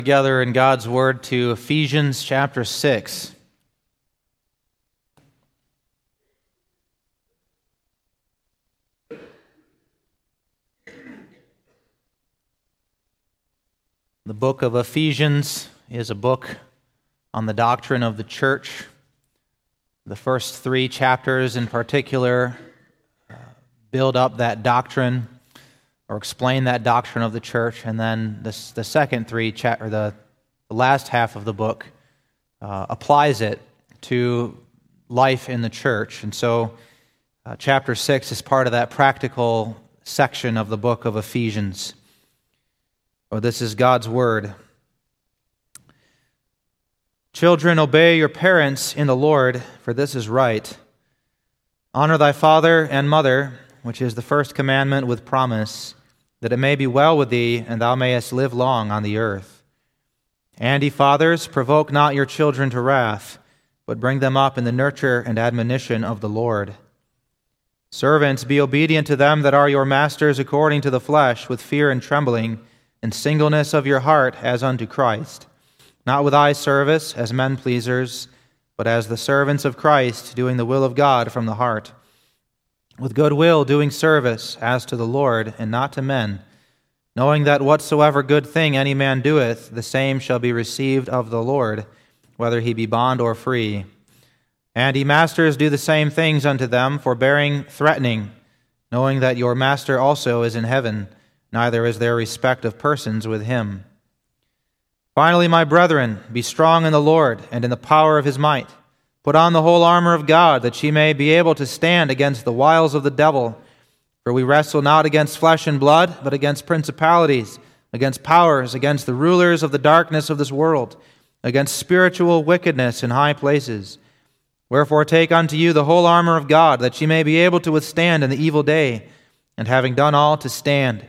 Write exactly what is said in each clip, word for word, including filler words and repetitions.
Together in God's Word to Ephesians chapter six. The book of Ephesians is a book on the doctrine of the church. The first three chapters in particular uh, build up that doctrine or explain that doctrine of the church, and then this, the second three, cha- or the, the last half of the book uh, applies it to life in the church. And so uh, chapter six is part of that practical section of the book of Ephesians. Oh, this is God's Word. Children, obey your parents in the Lord, for this is right. Honor thy father and mother, which is the first commandment with promise, that it may be well with thee, and thou mayest live long on the earth. And ye fathers, provoke not your children to wrath, but bring them up in the nurture and admonition of the Lord. Servants, be obedient to them that are your masters according to the flesh, with fear and trembling, and singleness of your heart as unto Christ, not with eye service as men pleasers, but as the servants of Christ, doing the will of God from the heart, with good will doing service as to the Lord and not to men, knowing that whatsoever good thing any man doeth, the same shall be received of the Lord, whether he be bond or free. And ye masters, do the same things unto them, forbearing, threatening, knowing that your master also is in heaven, neither is there respect of persons with him. Finally, my brethren, be strong in the Lord and in the power of his might. Put on the whole armor of God, that ye may be able to stand against the wiles of the devil. For we wrestle not against flesh and blood, but against principalities, against powers, against the rulers of the darkness of this world, against spiritual wickedness in high places. Wherefore take unto you the whole armor of God, that ye may be able to withstand in the evil day, and having done all, to stand.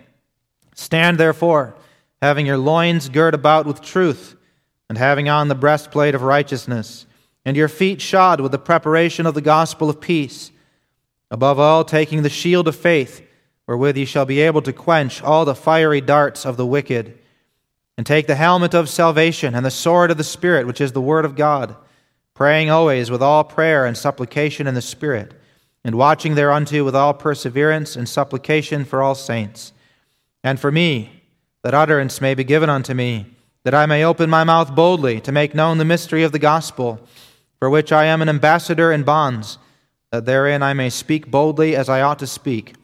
Stand therefore, having your loins girt about with truth, and having on the breastplate of righteousness, and your feet shod with the preparation of the gospel of peace. Above all, taking the shield of faith, wherewith ye shall be able to quench all the fiery darts of the wicked. And take the helmet of salvation and the sword of the Spirit, which is the word of God, praying always with all prayer and supplication in the Spirit, and watching thereunto with all perseverance and supplication for all saints. And for me, that utterance may be given unto me, that I may open my mouth boldly to make known the mystery of the gospel, for which I am an ambassador in bonds, that therein I may speak boldly as I ought to speak.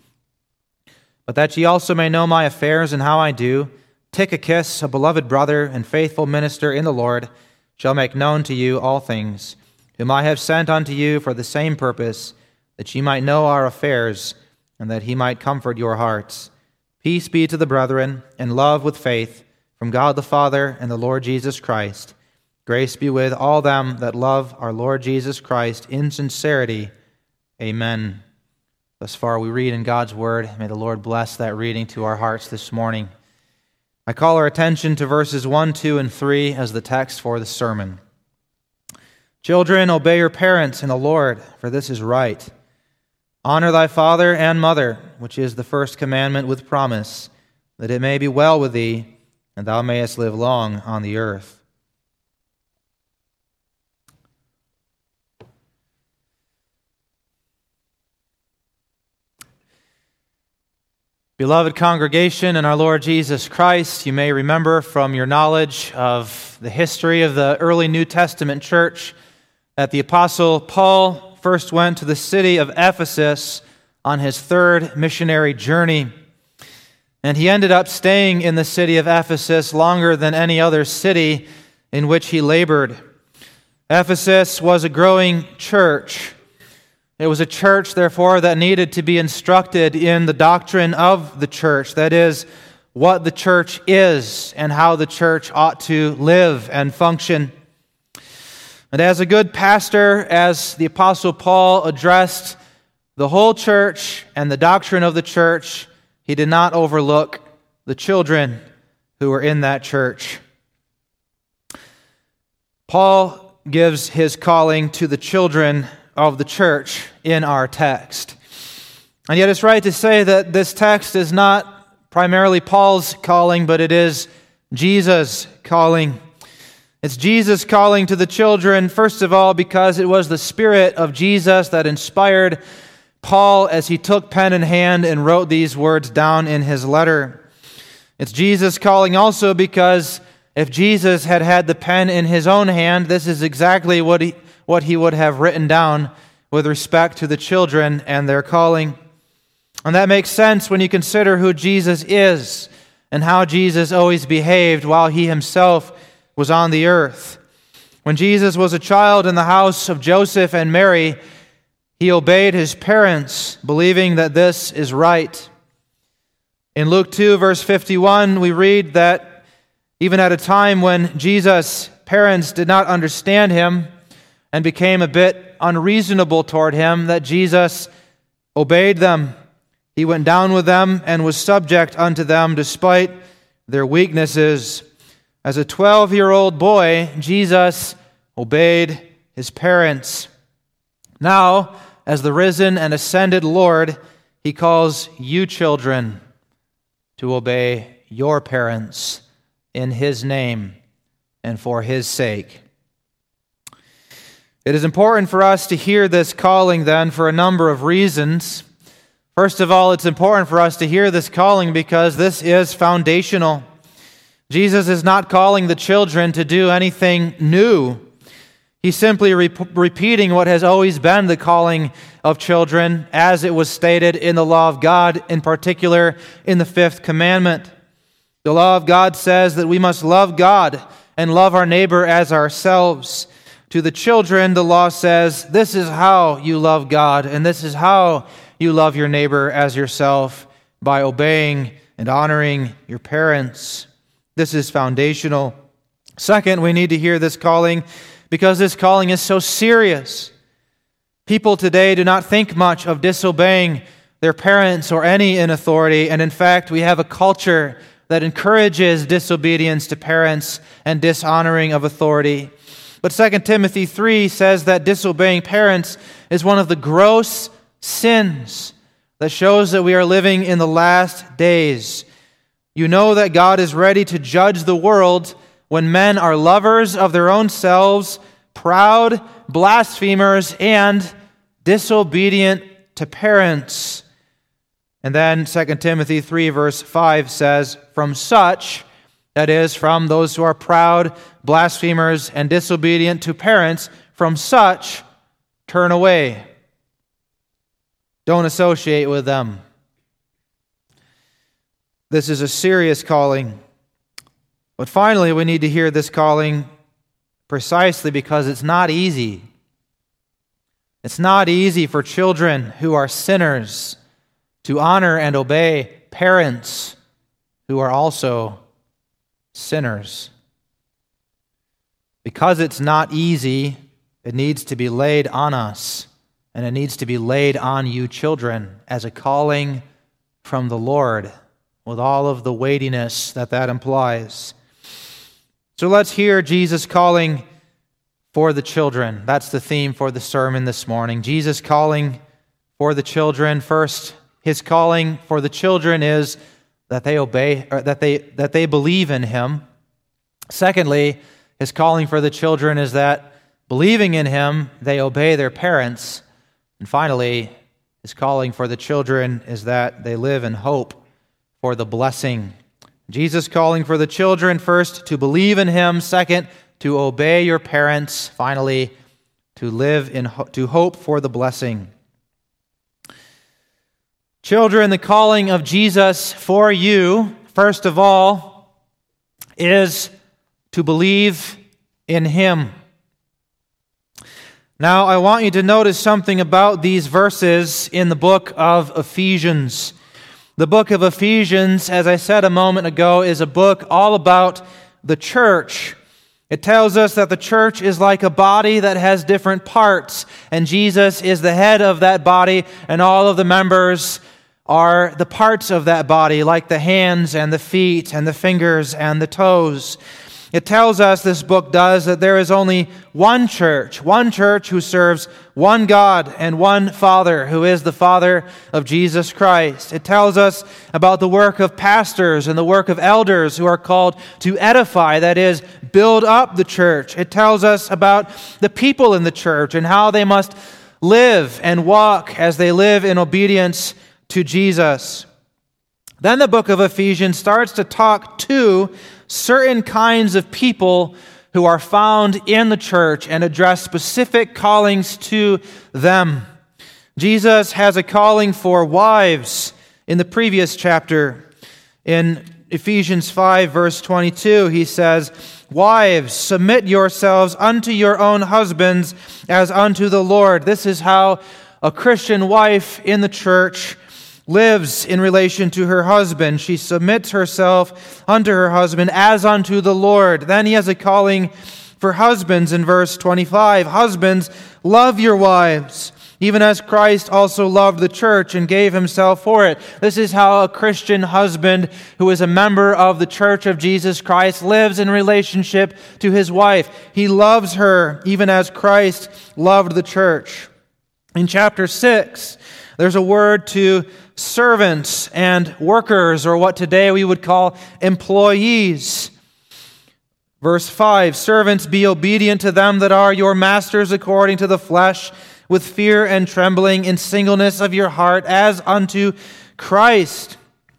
But that ye also may know my affairs and how I do, Tychicus, a beloved brother and faithful minister in the Lord, shall make known to you all things, whom I have sent unto you for the same purpose, that ye might know our affairs, and that he might comfort your hearts. Peace be to the brethren, and love with faith, from God the Father and the Lord Jesus Christ. Grace be with all them that love our Lord Jesus Christ in sincerity. Amen. Thus far we read in God's Word. May the Lord bless that reading to our hearts this morning. I call our attention to verses one, two, and three as the text for the sermon. Children, obey your parents in the Lord, for this is right. Honor thy father and mother, which is the first commandment with promise, that it may be well with thee, and thou mayest live long on the earth. Beloved congregation in our Lord Jesus Christ, you may remember from your knowledge of the history of the early New Testament church that the Apostle Paul first went to the city of Ephesus on his third missionary journey. And he ended up staying in the city of Ephesus longer than any other city in which he labored. Ephesus was a growing church. It was a church, therefore, that needed to be instructed in the doctrine of the church, that is, what the church is and how the church ought to live and function. And as a good pastor, as the Apostle Paul addressed the whole church and the doctrine of the church, he did not overlook the children who were in that church. Paul gives his calling to the children of the church in our text. And yet it's right to say that this text is not primarily Paul's calling, but it is Jesus calling. It's Jesus calling to the children, first of all, because it was the Spirit of Jesus that inspired Paul as he took pen in hand and wrote these words down in his letter. It's Jesus calling also because if Jesus had had the pen in his own hand, this is exactly what he, what he would have written down with respect to the children and their calling. And that makes sense when you consider who Jesus is and how Jesus always behaved while he himself was on the earth. When Jesus was a child in the house of Joseph and Mary, he obeyed his parents, believing that this is right. In Luke two, verse fifty-one, we read that even at a time when Jesus' parents did not understand him and became a bit unreasonable toward him, that Jesus obeyed them. He went down with them and was subject unto them despite their weaknesses. As a twelve-year-old boy, Jesus obeyed his parents. Now, as the risen and ascended Lord, he calls you children to obey your parents in his name and for his sake. It is important for us to hear this calling then for a number of reasons. First of all, it's important for us to hear this calling because this is foundational. Jesus is not calling the children to do anything new. He's simply re- repeating what has always been the calling of children as it was stated in the law of God, in particular in the fifth commandment. The law of God says that we must love God and love our neighbor as ourselves. To the children, the law says, this is how you love God, and this is how you love your neighbor as yourself, by obeying and honoring your parents. This is foundational. Second, we need to hear this calling because this calling is so serious. People today do not think much of disobeying their parents or any in authority, and in fact, we have a culture that encourages disobedience to parents and dishonoring of authority. But Second Timothy three says that disobeying parents is one of the gross sins that shows that we are living in the last days. You know that God is ready to judge the world when men are lovers of their own selves, proud, blasphemers, and disobedient to parents. And then Second Timothy three verse five says, from such, that is, from those who are proud, blasphemers, and disobedient to parents, from such, turn away. Don't associate with them. This is a serious calling. But finally, we need to hear this calling precisely because it's not easy. It's not easy for children who are sinners to honor and obey parents who are also sinners. Because it's not easy, it needs to be laid on us, and it needs to be laid on you children as a calling from the Lord, with all of the weightiness that that implies. So let's hear Jesus calling for the children. That's the theme for the sermon this morning. Jesus calling for the children. First, his calling for the children is that they obey, or that they that they believe in him. Secondly, his calling for the children is that believing in him, they obey their parents. And finally, his calling for the children is that they live in hope for the blessing. Jesus calling for the children, first, to believe in him. Second, to obey your parents. Finally, to live in ho- to hope for the blessing. Children, the calling of Jesus for you, first of all, is to believe in him. Now, I want you to notice something about these verses in the book of Ephesians. The book of Ephesians, as I said a moment ago, is a book all about the church. It tells us that the church is like a body that has different parts, and Jesus is the head of that body, and all of the members are the parts of that body, like the hands and the feet and the fingers and the toes. It tells us, this book does, that there is only one church, one church who serves one God and one Father, who is the Father of Jesus Christ. It tells us about the work of pastors and the work of elders who are called to edify, that is, build up the church. It tells us about the people in the church and how they must live and walk as they live in obedience to Jesus. Then the book of Ephesians starts to talk to certain kinds of people who are found in the church and address specific callings to them. Jesus has a calling for wives in the previous chapter. In Ephesians five, verse twenty-two, he says, "Wives, submit yourselves unto your own husbands as unto the Lord." This is how a Christian wife in the church lives in relation to her husband. She submits herself unto her husband as unto the Lord. Then he has a calling for husbands in verse twenty-five. "Husbands, love your wives, even as Christ also loved the church and gave himself for it." This is how a Christian husband who is a member of the church of Jesus Christ lives in relationship to his wife. He loves her even as Christ loved the church. In chapter six, there's a word to servants and workers, or what today we would call employees. Verse five, "Servants, be obedient to them that are your masters according to the flesh, with fear and trembling, in singleness of your heart, as unto Christ."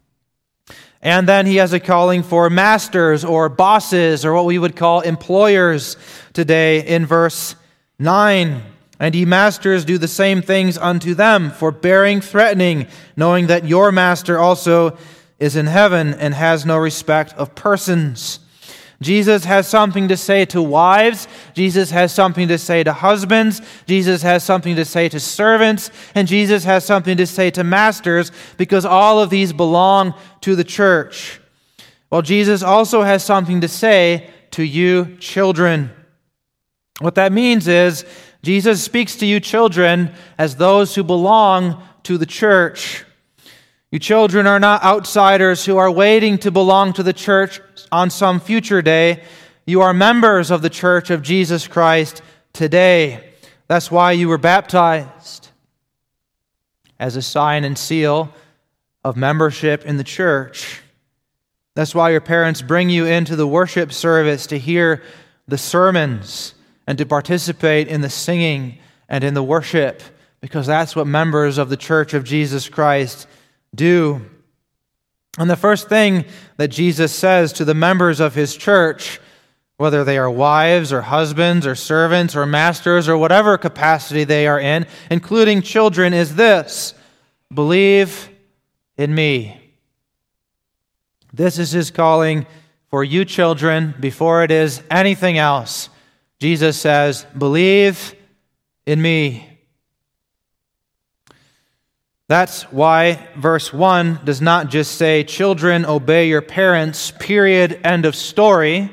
And then he has a calling for masters or bosses, or what we would call employers today in verse nine. "And ye masters, do the same things unto them, forbearing, threatening, knowing that your master also is in heaven and has no respect of persons." Jesus has something to say to wives. Jesus has something to say to husbands. Jesus has something to say to servants. And Jesus has something to say to masters, because all of these belong to the church. Well, Jesus also has something to say to you children. What that means is, Jesus speaks to you children as those who belong to the church. You children are not outsiders who are waiting to belong to the church on some future day. You are members of the church of Jesus Christ today. That's why you were baptized, as a sign and seal of membership in the church. That's why your parents bring you into the worship service to hear the sermons and to participate in the singing and in the worship, because that's what members of the church of Jesus Christ do. And the first thing that Jesus says to the members of his church, whether they are wives or husbands or servants or masters or whatever capacity they are in, including children, is this: believe in me. This is his calling for you children before it is anything else. Jesus says, believe in me. That's why verse one does not just say, children, obey your parents, period, end of story.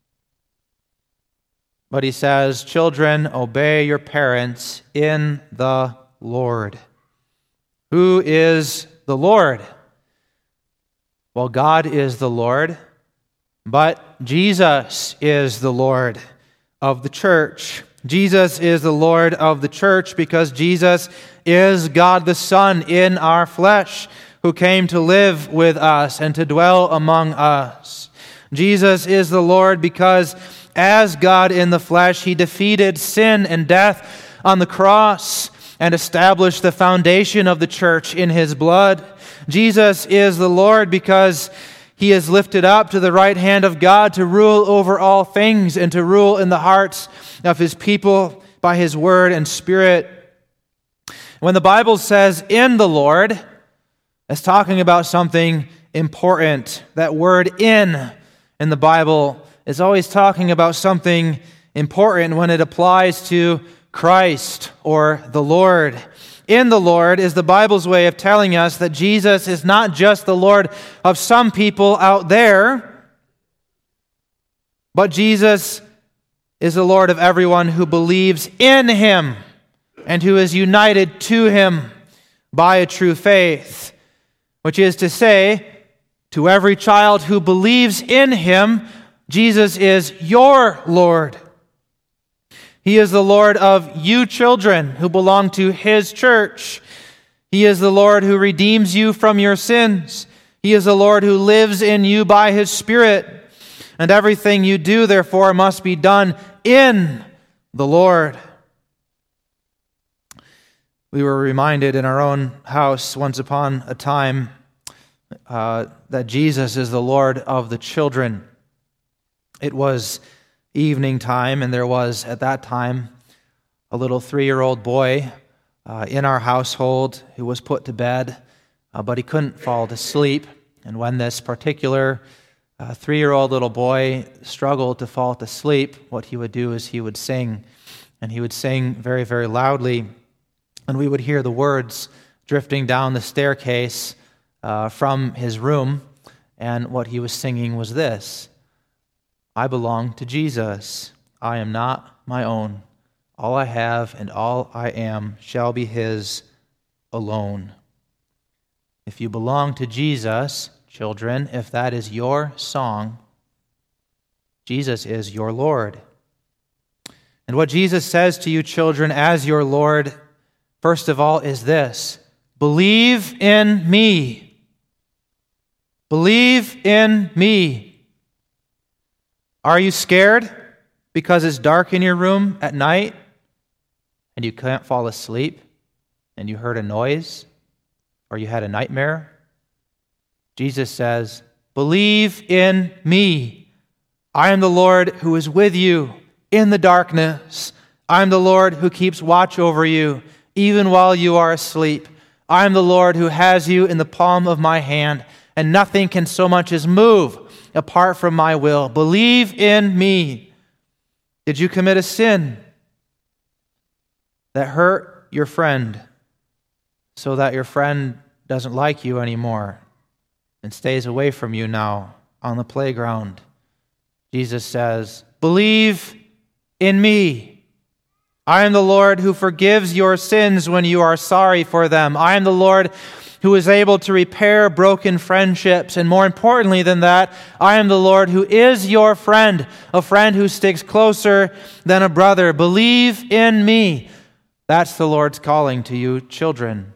But he says, children, obey your parents in the Lord. Who is the Lord? Well, God is the Lord, but Jesus is the Lord of the church. Jesus is the Lord of the church because Jesus is God the Son in our flesh, who came to live with us and to dwell among us. Jesus is the Lord because as God in the flesh, he defeated sin and death on the cross and established the foundation of the church in his blood. Jesus is the Lord because he is lifted up to the right hand of God to rule over all things and to rule in the hearts of his people by his word and spirit. When the Bible says in the Lord, it's talking about something important. That word in in the Bible is always talking about something important when it applies to Christ or the Lord. In the Lord is the Bible's way of telling us that Jesus is not just the Lord of some people out there, but Jesus is the Lord of everyone who believes in him and who is united to him by a true faith, which is to say, to every child who believes in him, Jesus is your Lord. He is the Lord of you children who belong to His church. He is the Lord who redeems you from your sins. He is the Lord who lives in you by His Spirit. And everything you do, therefore, must be done in the Lord. We were reminded in our own house once upon a time uh, that Jesus is the Lord of the children. It was evening time, and there was, at that time, a little three-year-old boy uh, in our household who was put to bed, uh, but he couldn't fall to sleep. And when this particular uh, three-year-old little boy struggled to fall to sleep, what he would do is he would sing, and he would sing very, very loudly, and we would hear the words drifting down the staircase uh, from his room, and what he was singing was this: I belong to Jesus. I am not my own. All I have and all I am shall be His alone. If you belong to Jesus, children, if that is your song, Jesus is your Lord. And what Jesus says to you, children, as your Lord, first of all, is this: believe in me. Believe in me. Are you scared because it's dark in your room at night and you can't fall asleep and you heard a noise or you had a nightmare? Jesus says, believe in me. I am the Lord who is with you in the darkness. I am the Lord who keeps watch over you even while you are asleep. I am the Lord who has you in the palm of my hand, and nothing can so much as move apart from my will. Believe in me. Did you commit a sin that hurt your friend so that your friend doesn't like you anymore and stays away from you now on the playground? Jesus says, believe in me. I am the Lord who forgives your sins when you are sorry for them. I am the Lord who is able to repair broken friendships. And more importantly than that, I am the Lord who is your friend, a friend who sticks closer than a brother. Believe in me. That's the Lord's calling to you, children.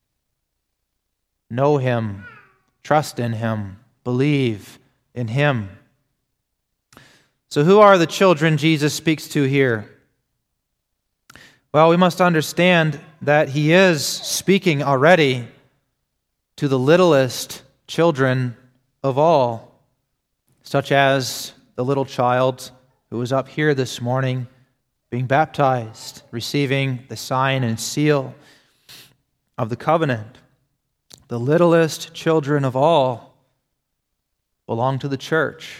Know Him. Trust in Him. Believe in Him. So who are the children Jesus speaks to here? Well, we must understand that He is speaking already to the littlest children of all, such as the little child who was up here this morning being baptized, receiving the sign and seal of the covenant. The littlest children of all belong to the church.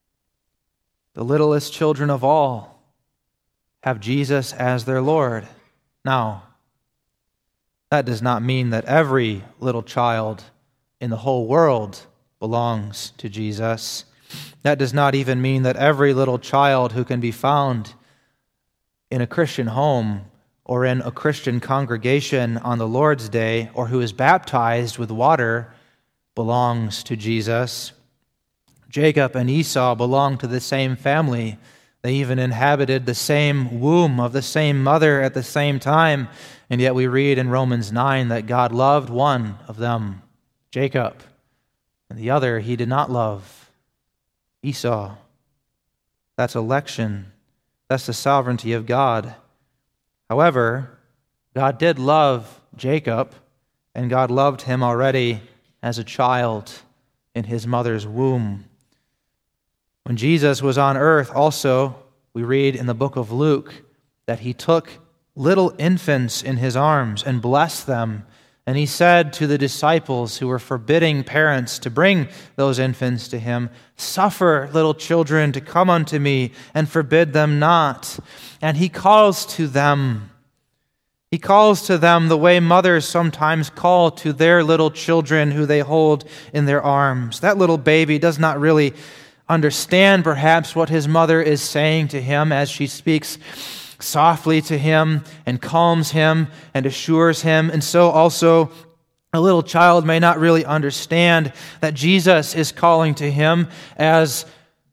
The littlest children of all have Jesus as their Lord. Now, that does not mean that every little child in the whole world belongs to Jesus. That does not even mean that every little child who can be found in a Christian home or in a Christian congregation on the Lord's Day or who is baptized with water belongs to Jesus. Jacob and Esau belonged to the same family. They even inhabited the same womb of the same mother at the same time. And yet we read in Romans nine that God loved one of them, Jacob, and the other He did not love, Esau. That's election. That's the sovereignty of God. However, God did love Jacob, and God loved him already as a child in his mother's womb. When Jesus was on earth also, we read in the book of Luke that He took little infants in His arms and blessed them. And He said to the disciples who were forbidding parents to bring those infants to Him, "Suffer little children to come unto me, and forbid them not." And He calls to them. He calls to them the way mothers sometimes call to their little children who they hold in their arms. That little baby does not really understand perhaps what his mother is saying to him as she speaks softly to him and calms him and assures him. And so also a little child may not really understand that Jesus is calling to him as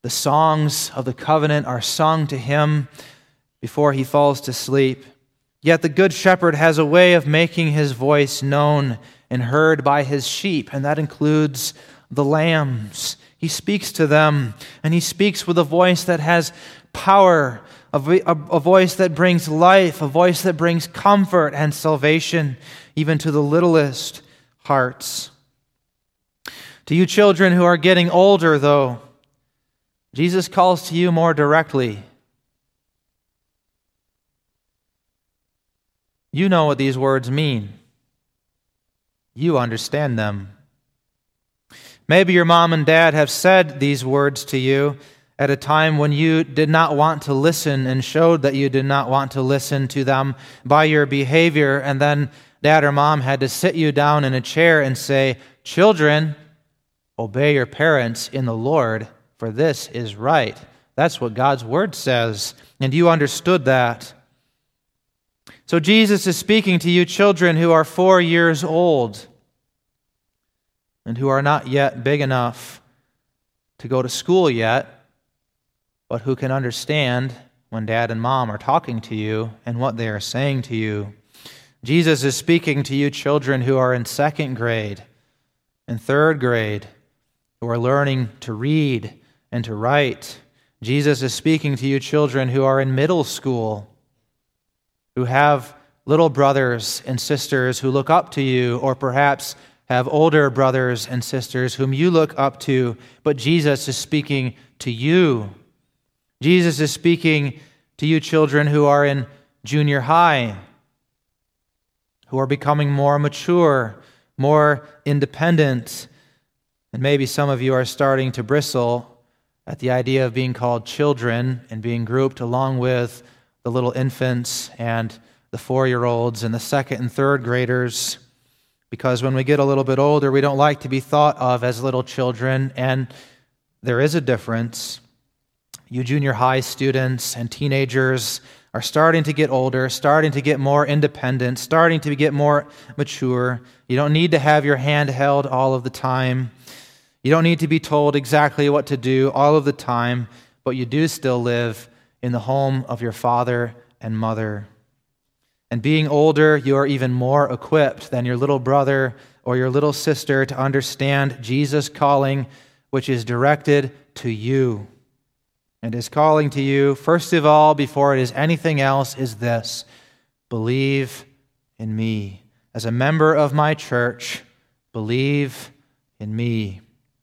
The songs of the covenant are sung to him before he falls to sleep. Yet the good shepherd has a way of making his voice known and heard by his sheep, and that includes the lambs. He speaks to them, and he speaks with a voice that has power, a, vo- a voice that brings life, a voice that brings comfort and salvation, even to the littlest hearts. To you children who are getting older, though, Jesus calls to you more directly. You know what these words mean. You understand them. Maybe your mom and dad have said these words to you at a time when you did not want to listen and showed that you did not want to listen to them by your behavior, and then dad or mom had to sit you down in a chair and say, "Children, obey your parents in the Lord, for this is right." That's what God's word says, and you understood that. So Jesus is speaking to you children who are four years old and who are not yet big enough to go to school yet, but who can understand when dad and mom are talking to you and what they are saying to you. Jesus is speaking to you children who are in second grade and third grade, who are learning to read and to write. Jesus is speaking to you children who are in middle school, who have little brothers and sisters who look up to you, or perhaps have older brothers and sisters whom you look up to, but Jesus is speaking to you. Jesus is speaking to you children who are in junior high, who are becoming more mature, more independent, and maybe some of you are starting to bristle at the idea of being called children and being grouped along with the little infants and the four-year-olds and the second and third graders, because when we get a little bit older, we don't like to be thought of as little children, and there is a difference. You junior high students and teenagers are starting to get older, starting to get more independent, starting to get more mature. You don't need to have your hand held all of the time. You don't need to be told exactly what to do all of the time, but you do still live in the home of your father and mother. And being older, you are even more equipped than your little brother or your little sister to understand Jesus' calling, which is directed to you. And his calling to you, first of all, before it is anything else, is this: believe in me. As a member of my church, believe in me.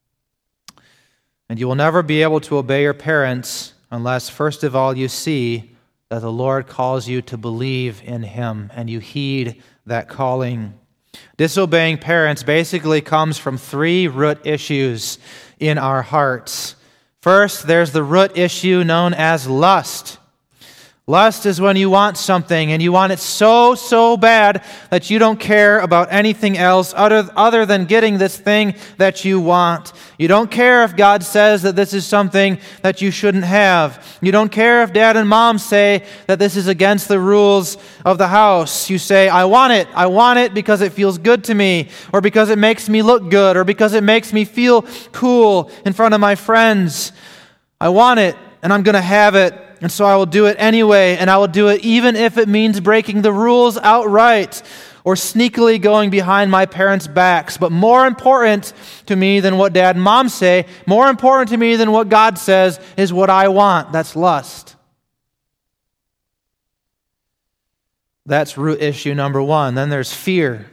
And you will never be able to obey your parents unless, first of all, you see that the Lord calls you to believe in him and you heed that calling. Disobeying parents basically comes from three root issues in our hearts. First, there's the root issue known as lust. Lust is when you want something and you want it so, so bad that you don't care about anything else other, other than getting this thing that you want. You don't care if God says that this is something that you shouldn't have. You don't care if dad and mom say that this is against the rules of the house. You say, I want it. I want it because it feels good to me, or because it makes me look good, or because it makes me feel cool in front of my friends. I want it, and I'm going to have it. And so I will do it anyway, and I will do it even if it means breaking the rules outright or sneakily going behind my parents' backs. But more important to me than what dad and mom say, more important to me than what God says, is what I want. That's lust. That's root issue number one. Then there's fear.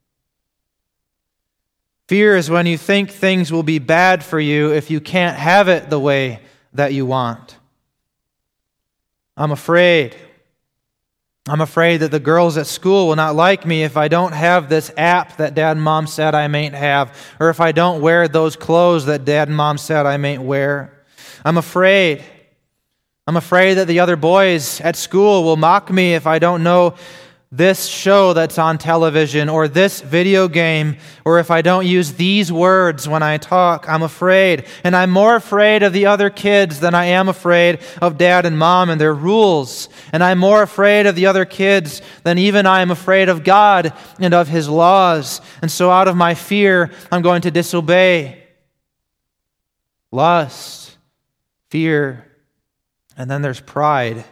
Fear is when you think things will be bad for you if you can't have it the way that you want. I'm afraid. I'm afraid that the girls at school will not like me if I don't have this app that dad and mom said I mayn't have, or if I don't wear those clothes that dad and mom said I mayn't wear. I'm afraid. I'm afraid that the other boys at school will mock me if I don't know this show that's on television, or this video game, or if I don't use these words when I talk. I'm afraid. And I'm more afraid of the other kids than I am afraid of dad and mom and their rules. And I'm more afraid of the other kids than even I am afraid of God and of his laws. And so out of my fear, I'm going to disobey. Lust. fear, and then there's pride.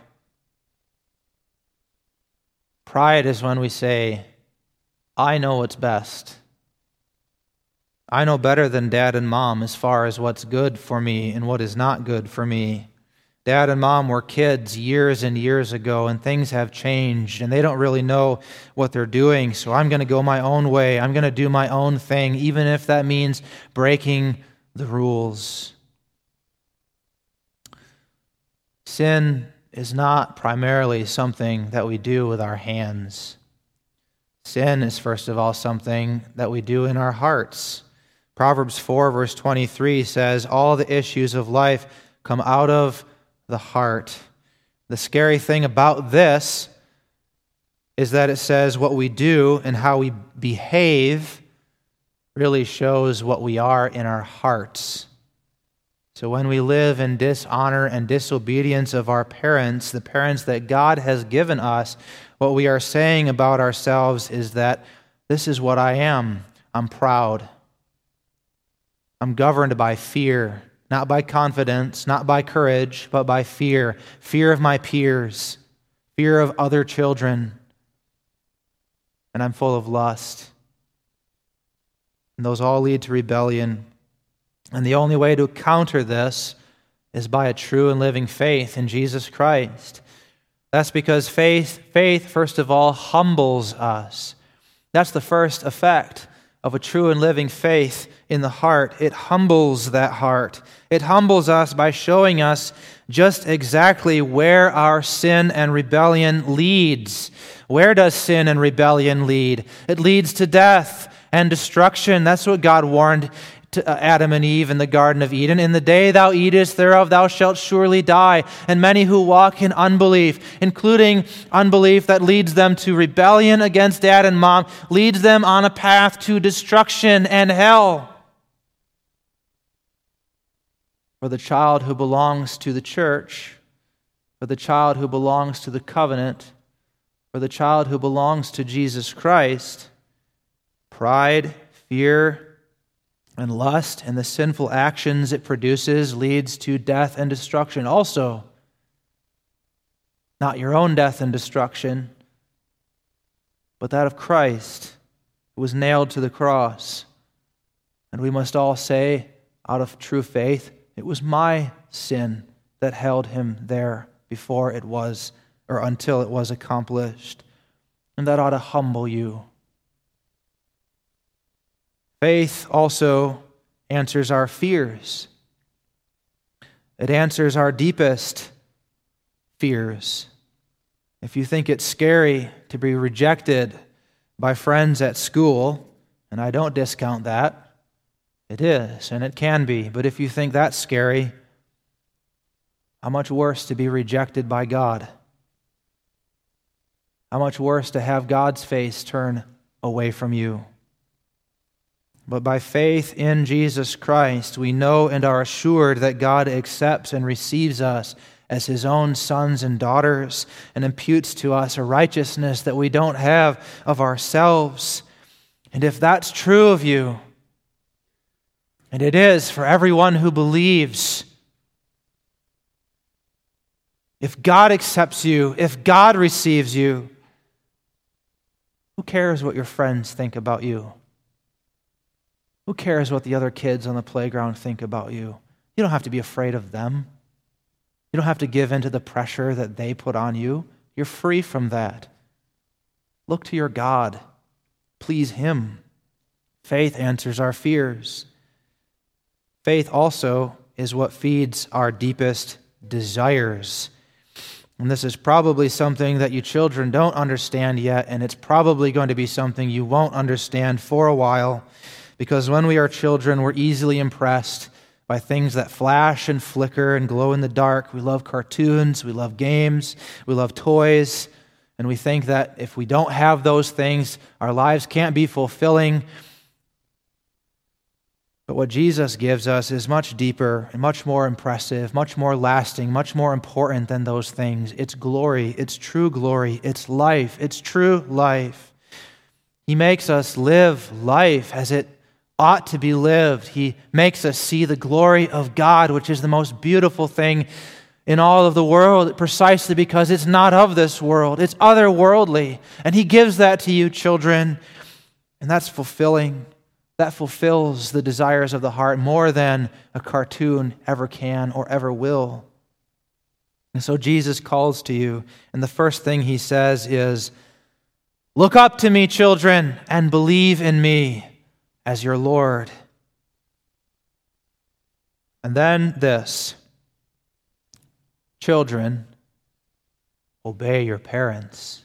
Pride is when we say, I know what's best. I know better than Dad and Mom as far as what's good for me and what is not good for me. Dad and Mom were kids years and years ago, and things have changed, and they don't really know what they're doing, so I'm going to go my own way. I'm going to do my own thing, even if that means breaking the rules. Sin is not primarily something that we do with our hands. Sin is, first of all, something that we do in our hearts. Proverbs four, verse twenty-three says, all the issues of life come out of the heart. The scary thing about this is that it says what we do and how we behave really shows what we are in our hearts. So when we live in dishonor and disobedience of our parents, the parents that God has given us, what we are saying about ourselves is that this is what I am. I'm proud. I'm governed by fear. Not by confidence, not by courage, but by fear. Fear of my peers, fear of other children. And I'm full of lust. And those all lead to rebellion. And the only way to counter this is by a true and living faith in Jesus Christ. That's because faith, faith, first of all, humbles us. That's the first effect of a true and living faith in the heart. It humbles that heart. It humbles us by showing us just exactly where our sin and rebellion leads. Where does sin and rebellion lead? It leads to death and destruction. That's what God warned to Adam and Eve in the Garden of Eden. In the day thou eatest thereof, thou shalt surely die. And many who walk in unbelief, including unbelief that leads them to rebellion against Dad and Mom, leads them on a path to destruction and hell. For the child who belongs to the church, for the child who belongs to the covenant, for the child who belongs to Jesus Christ, pride, fear, and lust and the sinful actions it produces leads to death and destruction. Also, not your own death and destruction, but that of Christ, who was nailed to the cross. And we must all say, out of true faith, it was my sin that held him there before it was, or until it was accomplished. And that ought to humble you. Faith also answers our fears. It answers our deepest fears. If you think it's scary to be rejected by friends at school, and I don't discount that, it is, and it can be. But if you think that's scary, how much worse to be rejected by God? How much worse to have God's face turn away from you? But by faith in Jesus Christ, we know and are assured that God accepts and receives us as his own sons and daughters and imputes to us a righteousness that we don't have of ourselves. And if that's true of you, and it is for everyone who believes, if God accepts you, if God receives you, who cares what your friends think about you? Who cares what the other kids on the playground think about you? You don't have to be afraid of them. You don't have to give in to the pressure that they put on you. You're free from that. Look to your God. Please him. Faith answers our fears. Faith also is what feeds our deepest desires. And this is probably something that you children don't understand yet, and it's probably going to be something you won't understand for a while. Because when we are children, we're easily impressed by things that flash and flicker and glow in the dark. We love cartoons, we love games, we love toys, and we think that if we don't have those things, our lives can't be fulfilling. But what Jesus gives us is much deeper and much more impressive, much more lasting, much more important than those things. It's glory, it's true glory, it's life, it's true life. He makes us live life as it ought to be lived. He makes us see the glory of God, which is the most beautiful thing in all of the world, precisely because it's not of this world. It's otherworldly. And He gives that to you, children. And that's fulfilling. That fulfills the desires of the heart more than a cartoon ever can or ever will. And so Jesus calls to you, and the first thing He says is, look up to me, children, and believe in me as your Lord. And then this, children, obey your parents.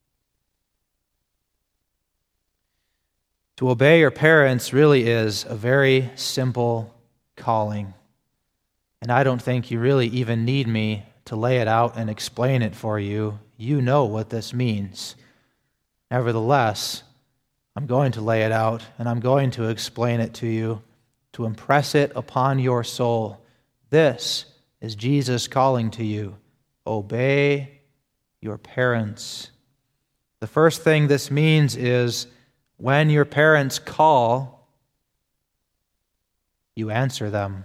To obey your parents really is a very simple calling. And I don't think you really even need me to lay it out and explain it for you. You know what this means. Nevertheless, I'm going to lay it out and I'm going to explain it to you to impress it upon your soul. This is Jesus calling to you. Obey your parents. The first thing this means is when your parents call, you answer them.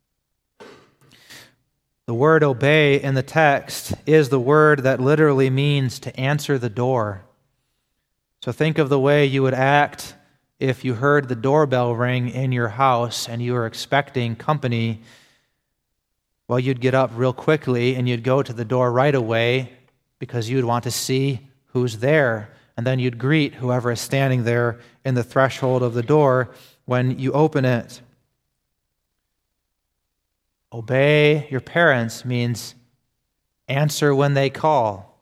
The word obey in the text is the word that literally means to answer the door. So think of the way you would act if you heard the doorbell ring in your house and you were expecting company. Well, you'd get up real quickly and you'd go to the door right away because you'd want to see who's there. And then you'd greet whoever is standing there in the threshold of the door when you open it. Obey your parents means answer when they call.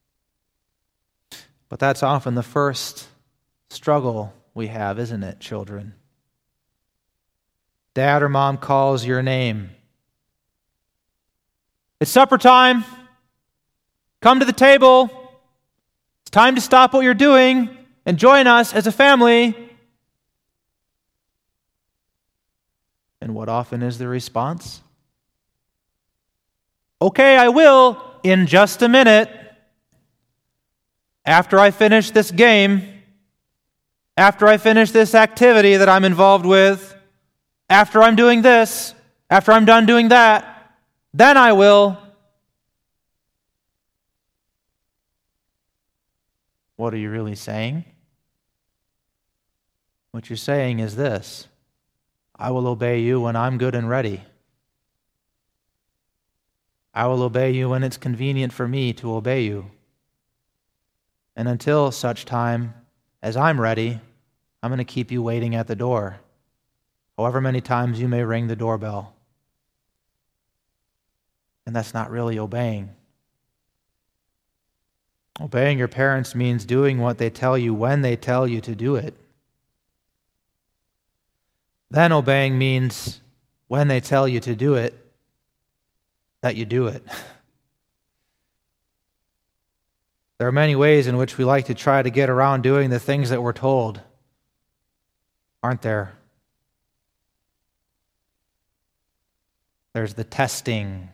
But that's often the first struggle we have, isn't it, children? Dad or mom calls your name. It's supper time. Come to the table. It's time to stop what you're doing and join us as a family. And what often is the response? Okay, I will in just a minute. After I finish this game, after I finish this activity that I'm involved with, after I'm doing this, after I'm done doing that, then I will. What are you really saying? What you're saying is this: I will obey you when I'm good and ready. I will obey you when it's convenient for me to obey you. And until such time as I'm ready, I'm going to keep you waiting at the door, however many times you may ring the doorbell. And that's not really obeying. Obeying your parents means doing what they tell you when they tell you to do it. Then obeying means when they tell you to do it, that you do it. There are many ways in which we like to try to get around doing the things that we're told, aren't there? There's the testing.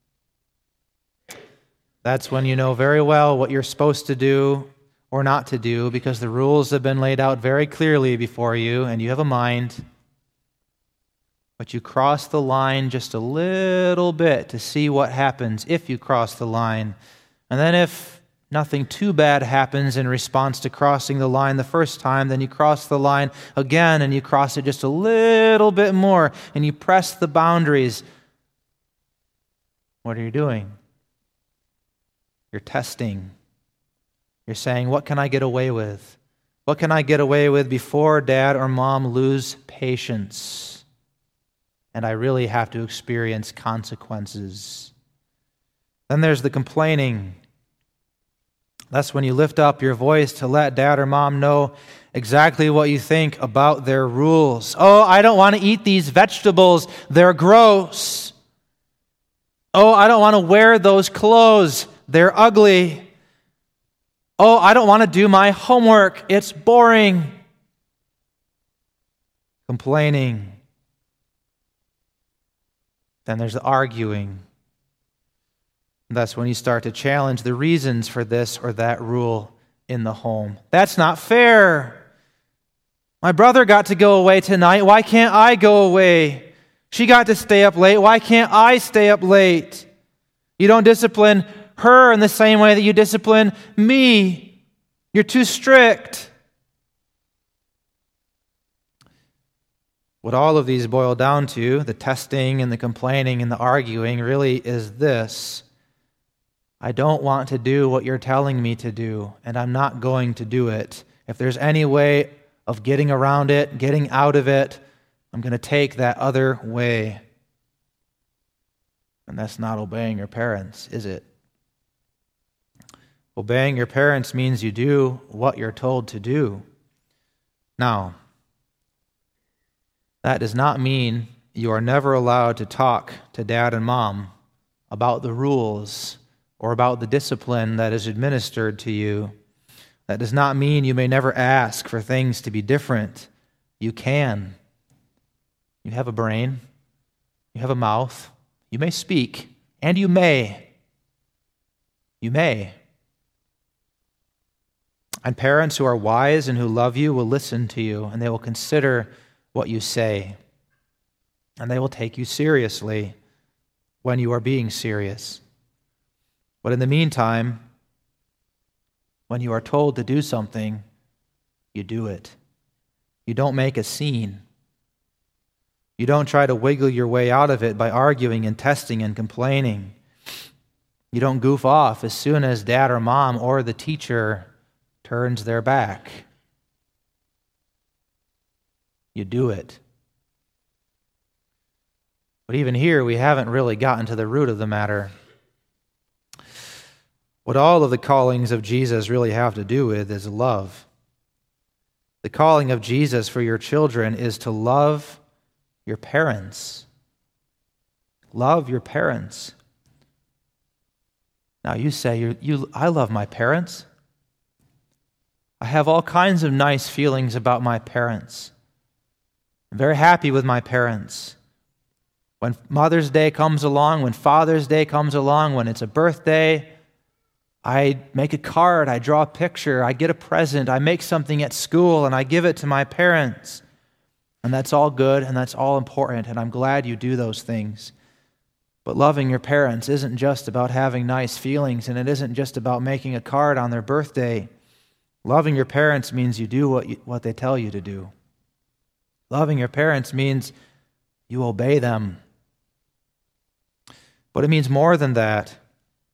That's when you know very well what you're supposed to do or not to do because the rules have been laid out very clearly before you and you have a mind. But you cross the line just a little bit to see what happens if you cross the line. And then if nothing too bad happens in response to crossing the line the first time, then you cross the line again and you cross it just a little bit more and you press the boundaries. What are you doing? You're testing. You're saying, what can I get away with? What can I get away with before dad or mom lose patience? And I really have to experience consequences. Then there's the complaining. That's when you lift up your voice to let dad or mom know exactly what you think about their rules. Oh, I don't want to eat these vegetables. They're gross. Oh, I don't want to wear those clothes. They're ugly. Oh, I don't want to do my homework. It's boring. Complaining. Then there's the arguing. That's when you start to challenge the reasons for this or that rule in the home. That's not fair. My brother got to go away tonight. Why can't I go away? She got to stay up late. Why can't I stay up late? You don't discipline her in the same way that you discipline me. You're too strict. What all of these boil down to, the testing and the complaining and the arguing, really is this: I don't want to do what you're telling me to do, and I'm not going to do it. If there's any way of getting around it, getting out of it, I'm going to take that other way. And that's not obeying your parents, is it? Obeying your parents means you do what you're told to do. Now, that does not mean you are never allowed to talk to dad and mom about the rules or about the discipline that is administered to you. That does not mean you may never ask for things to be different. You can. You have a brain. You have a mouth. You may speak, and you may. You may. And parents who are wise and who love you will listen to you, and they will consider what you say. And they will take you seriously when you are being serious. But in the meantime, when you are told to do something, you do it. You don't make a scene. You don't try to wiggle your way out of it by arguing and testing and complaining. You don't goof off as soon as dad or mom or the teacher turns their back. You do it. But even here, we haven't really gotten to the root of the matter. What all of the callings of Jesus really have to do with is love. The calling of Jesus for your children is to love your parents. Love your parents. Now you say, you, you, I love my parents. I have all kinds of nice feelings about my parents. I'm very happy with my parents. When Mother's Day comes along, when Father's Day comes along, when it's a birthday, I make a card, I draw a picture, I get a present, I make something at school, and I give it to my parents. And that's all good, and that's all important, and I'm glad you do those things. But loving your parents isn't just about having nice feelings, and it isn't just about making a card on their birthday. Loving your parents means you do what you, what they tell you to do. Loving your parents means you obey them. But it means more than that. It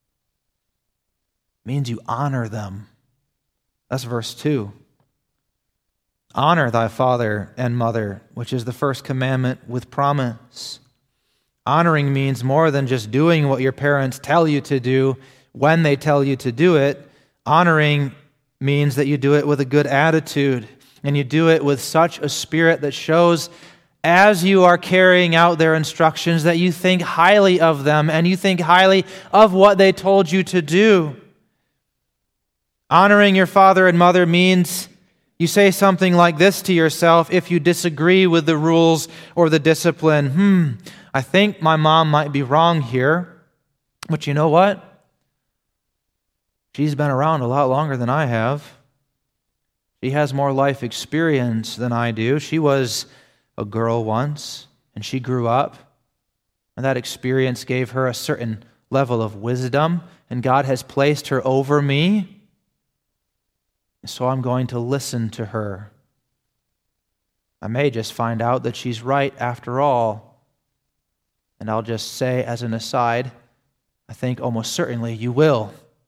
means you honor them. That's verse two. Honor thy father and mother, which is the first commandment with promise. Honoring means more than just doing what your parents tell you to do when they tell you to do it. Honoring means that you do it with a good attitude, and you do it with such a spirit that shows, as you are carrying out their instructions, that you think highly of them and you think highly of what they told you to do. Honoring your father and mother means you say something like this to yourself if you disagree with the rules or the discipline. Hmm, I think my mom might be wrong here, but you know what? She's been around a lot longer than I have. She has more life experience than I do. She was a girl once, and she grew up, and that experience gave her a certain level of wisdom, and God has placed her over me, so I'm going to listen to her. I may just find out that she's right after all, and I'll just say as an aside, I think almost certainly you will.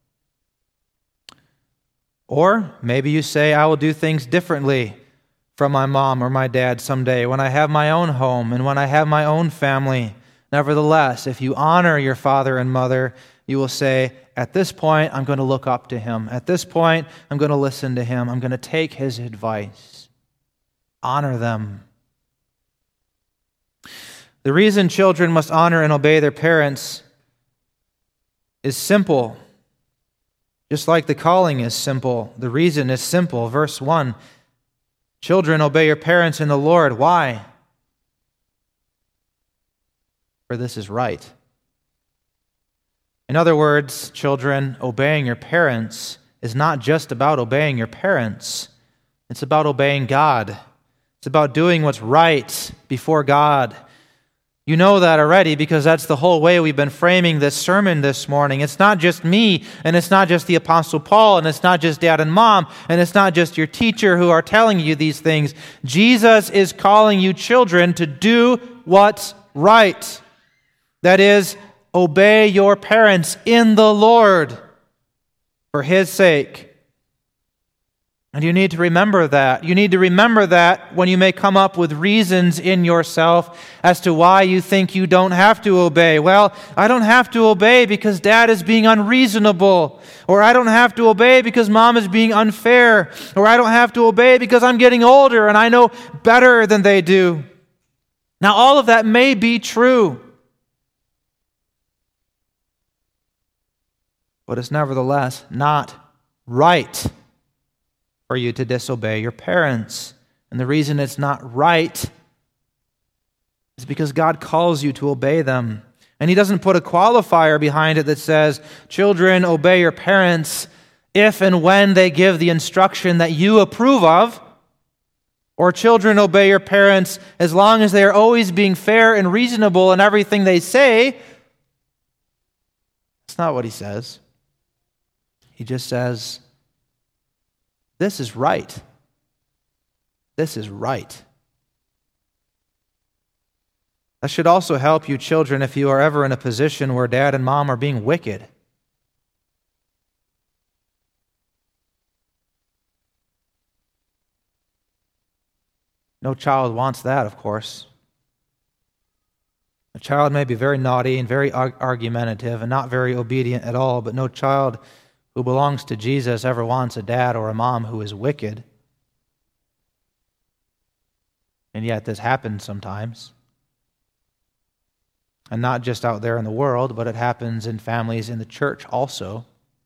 Or maybe you say, I will do things differently from my mom or my dad someday when I have my own home and when I have my own family. Nevertheless, if you honor your father and mother, you will say, at this point, I'm going to look up to him. At this point, I'm going to listen to him. I'm going to take his advice. Honor them. The reason children must honor and obey their parents is simple. Just like the calling is simple, the reason is simple. Verse one, children, obey your parents in the Lord. Why? For this is right. In other words, children, obeying your parents is not just about obeying your parents. It's about obeying God. It's about doing what's right before God. You know that already because that's the whole way we've been framing this sermon this morning. It's not just me, and it's not just the Apostle Paul, and it's not just Dad and Mom, and it's not just your teacher who are telling you these things. Jesus is calling you children to do what's right. That is, obey your parents in the Lord for His sake. And you need to remember that. You need to remember that when you may come up with reasons in yourself as to why you think you don't have to obey. Well, I don't have to obey because Dad is being unreasonable. Or I don't have to obey because Mom is being unfair. Or I don't have to obey because I'm getting older and I know better than they do. Now, all of that may be true. But it's nevertheless not right for you to disobey your parents. And the reason it's not right is because God calls you to obey them. And He doesn't put a qualifier behind it that says, children, obey your parents if and when they give the instruction that you approve of. Or children, obey your parents as long as they are always being fair and reasonable in everything they say. That's not what He says. He just says, this is right. This is right. That should also help you, children, if you are ever in a position where Dad and Mom are being wicked. No child wants that, of course. A child may be very naughty and very argumentative and not very obedient at all, but no child who belongs to Jesus ever wants a dad or a mom who is wicked. And yet this happens sometimes. And not just out there in the world, but it happens in families in the church also.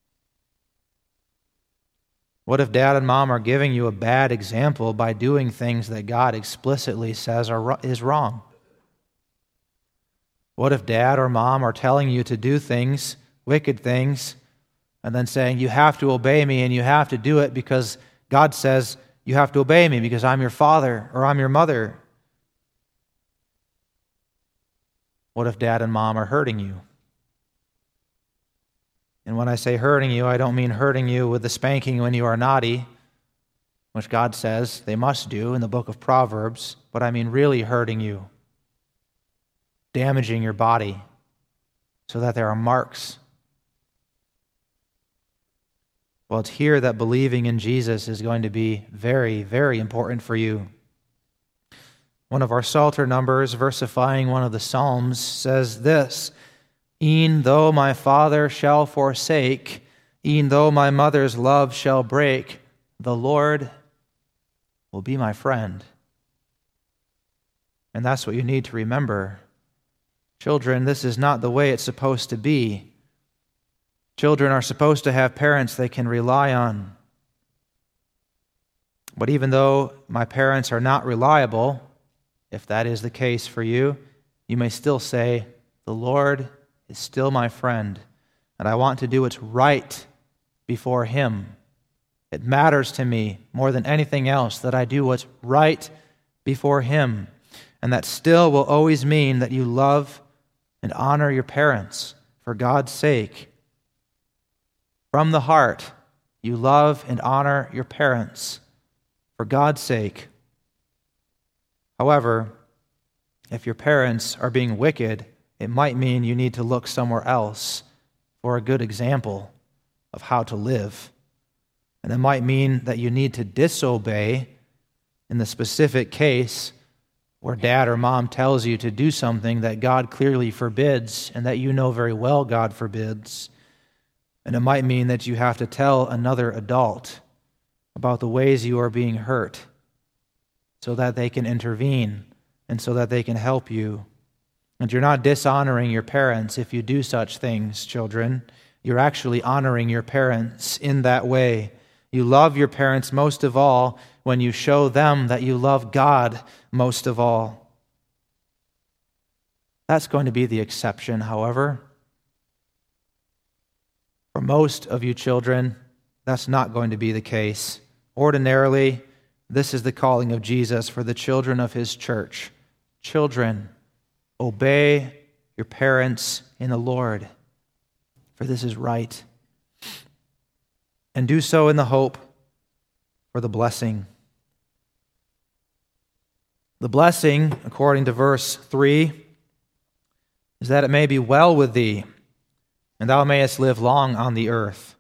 What if Dad and Mom are giving you a bad example by doing things that God explicitly says are is wrong? What if Dad or Mom are telling you to do things, wicked things, and then saying, you have to obey me and you have to do it because God says you have to obey me because I'm your father or I'm your mother? What if Dad and Mom are hurting you? And when I say hurting you, I don't mean hurting you with the spanking when you are naughty, which God says they must do in the book of Proverbs, but I mean really hurting you, damaging your body so that there are marks. Well, it's here that believing in Jesus is going to be very, very important for you. One of our Psalter numbers, versifying one of the Psalms, says this, e'en though my father shall forsake, e'en though my mother's love shall break, the Lord will be my friend. And that's what you need to remember. Children, this is not the way it's supposed to be. Children are supposed to have parents they can rely on. But even though my parents are not reliable, if that is the case for you, you may still say, the Lord is still my friend, and I want to do what's right before Him. It matters to me more than anything else that I do what's right before Him. And that still will always mean that you love and honor your parents for God's sake. From the heart, you love and honor your parents for God's sake. However, if your parents are being wicked, it might mean you need to look somewhere else for a good example of how to live. And it might mean that you need to disobey in the specific case where Dad or Mom tells you to do something that God clearly forbids and that you know very well God forbids. And it might mean that you have to tell another adult about the ways you are being hurt so that they can intervene and so that they can help you. And you're not dishonoring your parents if you do such things, children. You're actually honoring your parents in that way. You love your parents most of all when you show them that you love God most of all. That's going to be the exception, however. For most of you children, that's not going to be the case. Ordinarily, This is the calling of Jesus for the children of his church. Children, obey your parents in the Lord, for this is right. And do so in the hope for the blessing. The blessing, according to verse three, is that it may be well with thee, and thou mayest live long on the earth.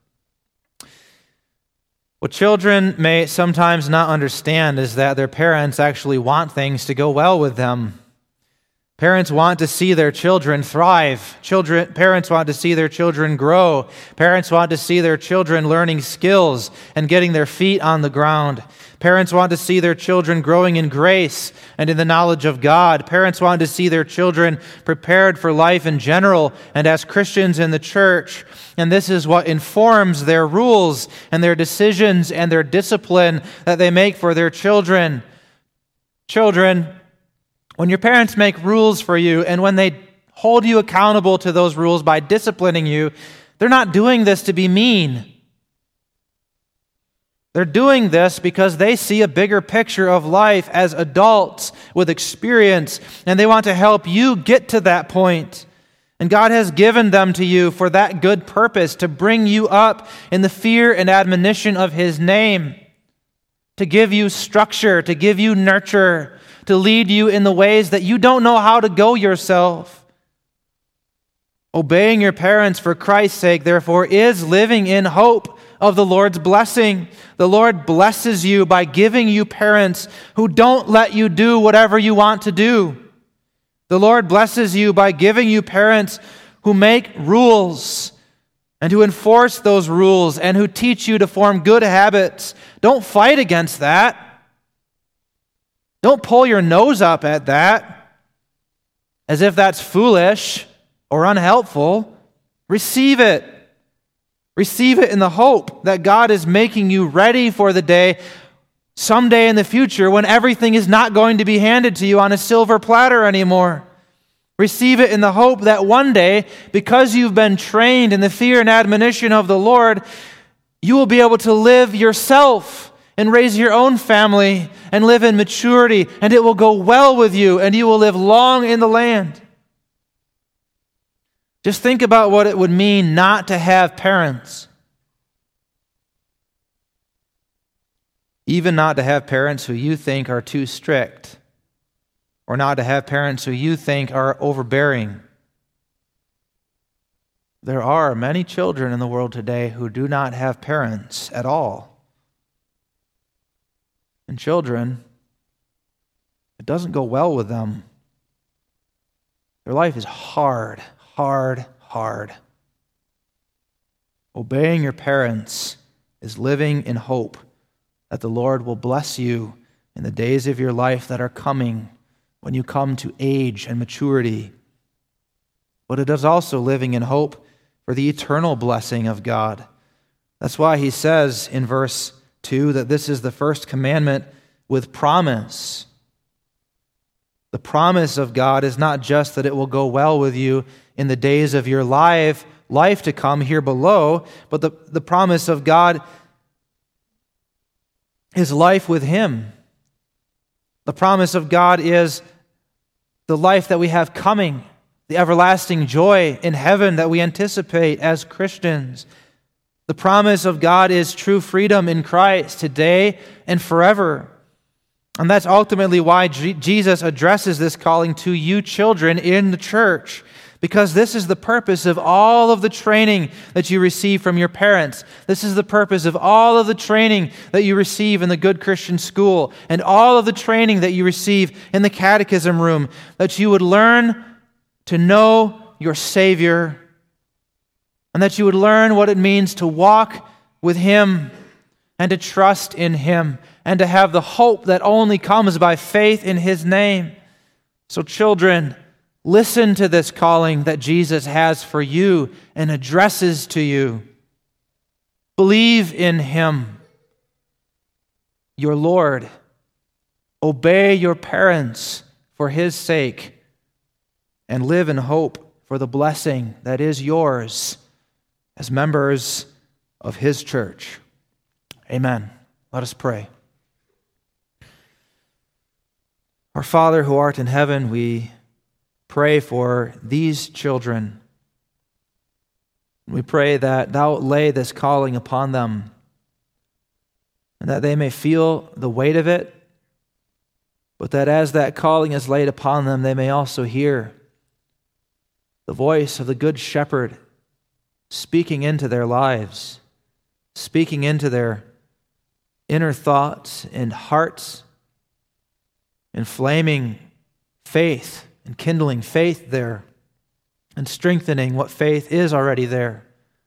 What children may sometimes not understand is that their parents actually want things to go well with them. Parents want to see their children thrive. Children, parents want to see their children grow. Parents want to see their children learning skills and getting their feet on the ground. Parents want to see their children growing in grace and in the knowledge of God. Parents want to see their children prepared for life in general and as Christians in the church. And this is what informs their rules and their decisions and their discipline that they make for their children. Children, when your parents make rules for you and when they hold you accountable to those rules by disciplining you, they're not doing this to be mean. They're doing this because they see a bigger picture of life as adults with experience, and they want to help you get to that point. And God has given them to you for that good purpose, to bring you up in the fear and admonition of his name, to give you structure, to give you nurture, to lead you in the ways that you don't know how to go yourself. Obeying your parents for Christ's sake, therefore, is living in hope of the Lord's blessing. The Lord blesses you by giving you parents who don't let you do whatever you want to do. The Lord blesses you by giving you parents who make rules and who enforce those rules and who teach you to form good habits. Don't fight against that. Don't pull your nose up at that as if that's foolish or unhelpful. Receive it. Receive it in the hope that God is making you ready for the day someday in the future when everything is not going to be handed to you on a silver platter anymore. Receive it in the hope that one day, because you've been trained in the fear and admonition of the Lord, you will be able to live yourself and raise your own family and live in maturity, and it will go well with you, and you will live long in the land. Just think about what it would mean not to have parents. Even not to have parents who you think are too strict, or not to have parents who you think are overbearing. There are many children in the world today who do not have parents at all. And children, it doesn't go well with them. Their life is hard, hard, hard. Obeying your parents is living in hope that the Lord will bless you in the days of your life that are coming when you come to age and maturity. But it is also living in hope for the eternal blessing of God. That's why he says in verse two that this is the first commandment with promise. The promise of God is not just that it will go well with you in the days of your life, life to come here below, but the, the promise of God is life with him. The promise of God is the life that we have coming, the everlasting joy in heaven that we anticipate as Christians. The promise of God is true freedom in Christ today and forever. And that's ultimately why G- Jesus addresses this calling to you children in the church, because this is the purpose of all of the training that you receive from your parents. This is the purpose of all of the training that you receive in the Good Christian School and all of the training that you receive in the catechism room, that you would learn to know your Savior and that you would learn what it means to walk with him and to trust in him and to have the hope that only comes by faith in his name. So children, listen to this calling that Jesus has for you and addresses to you. Believe in him, your Lord. Obey your parents for his sake and live in hope for the blessing that is yours as members of his church. Amen. Let us pray. Our Father who art in heaven, we pray for these children. We pray that thou lay this calling upon them, and that they may feel the weight of it, but that as that calling is laid upon them, they may also hear the voice of the Good Shepherd speaking into their lives, speaking into their inner thoughts and hearts, inflaming faith and kindling faith there, and strengthening what faith is already there,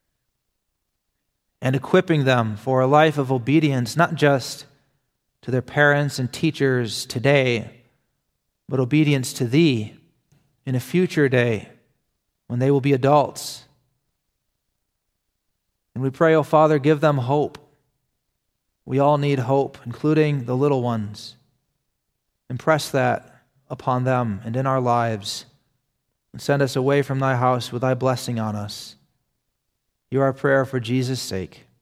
and equipping them for a life of obedience, not just to their parents and teachers today, but obedience to Thee in a future day when they will be adults. And we pray, O Father, give them hope. We all need hope, including the little ones. Impress that upon them and in our lives, and send us away from Thy house with Thy blessing on us. Hear our prayer for Jesus' sake.